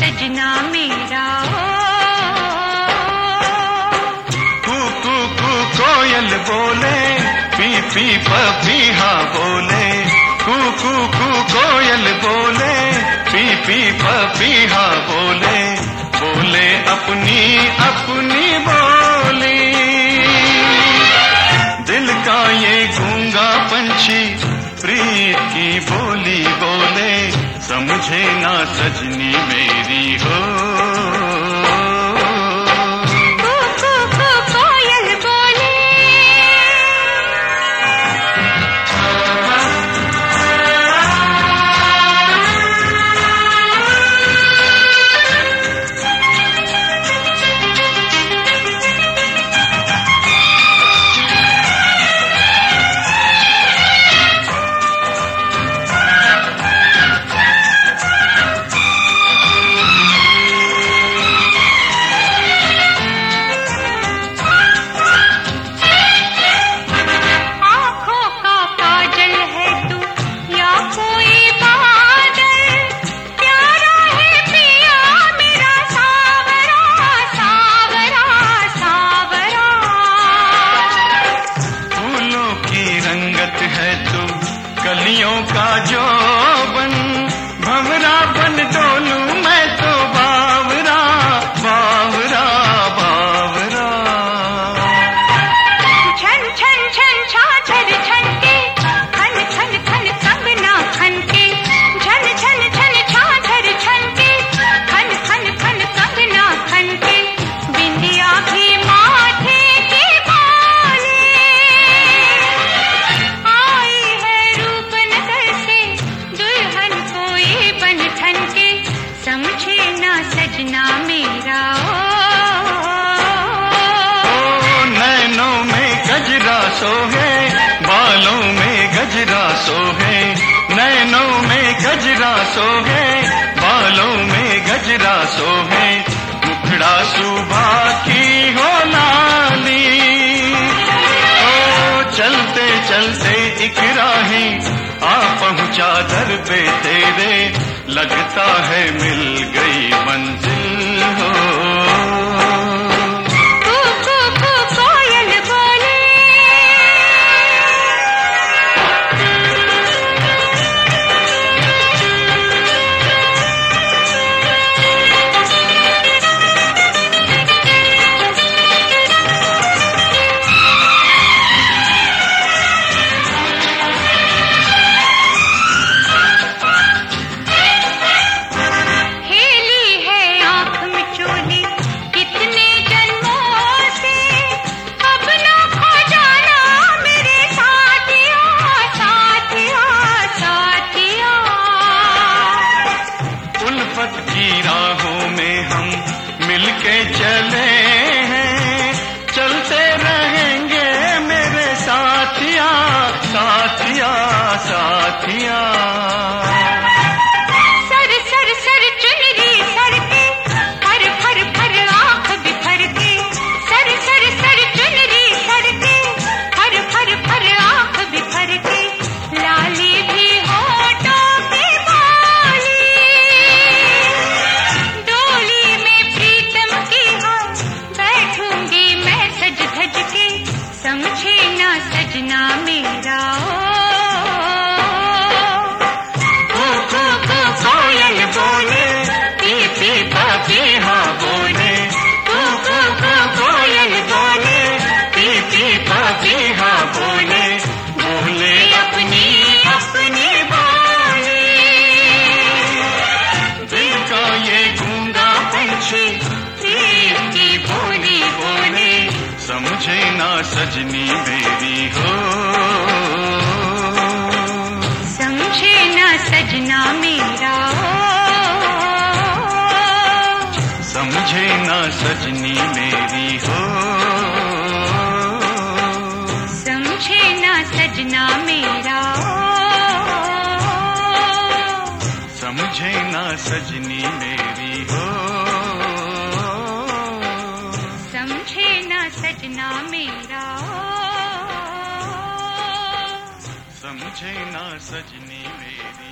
सजना मेरा कू कू कू कोयल बोले, पी पी पपीहा बोले, कू कू कू कोयल बोले, पी पी पपीहा बोले, बोले अपनी अपनी बोली। दिल का ये गूंगा पंछी प्रीत की बोली बोले, समझे ना सजनी मेरी हो। कलियों का जोबन भंवरा बन डोलूं मैं तो बावरा बावरा बावरा। छन छन छन छाछर छनके, खन खन खन कंगना खनके, छन छन छन छाछर छनके, खन खन खन कंगना खनके, बिंदिया भी माथे के बाले, आई है रूप नगर से दुल्हन कोई बन ठनके, समझे ना सजना मेरा नैनों में गजरा सोहे, बालों में गजरा सोहे, नैनों में गजरा सोहे, बालों में गजरा सोहे, मुखड़ा सुबह की हो लाली। ओ चलते चलते एक राही आ पहुंचा दर पे तेरे, लगता है मिल गई मंजिल हो। की राहों में हम मिलके चले हैं, चलते रहेंगे मेरे साथिया साथिया साथिया। सर सर सर चुनरी सर के, फर फर फर आँख बिखर के, सर सर सर चुनरी सर के, फर फर फर आँख बिखर के, लाली भी होठों के बाली, डोली में प्रीतम की हाँ बैठूंगी मैं सज धज के, समझे ना सजना मेरा कोयल बोले, पी पी पपीहा बोले, कोयल बोले, पी पी पपीहा बोले, बोले अपनी अपनी बोली। दिल का ये गूंगा पंछी प्रीत की बोली बोले, समझे ना सजनी मेरी हो। समझे ना सजना मेरा समझे ना सजनी मेरी हो। समझे ना सजना मेरा समझे ना सजनी मेरी हो। समझे ना सजना मेरा समझे ना सजनी मेरी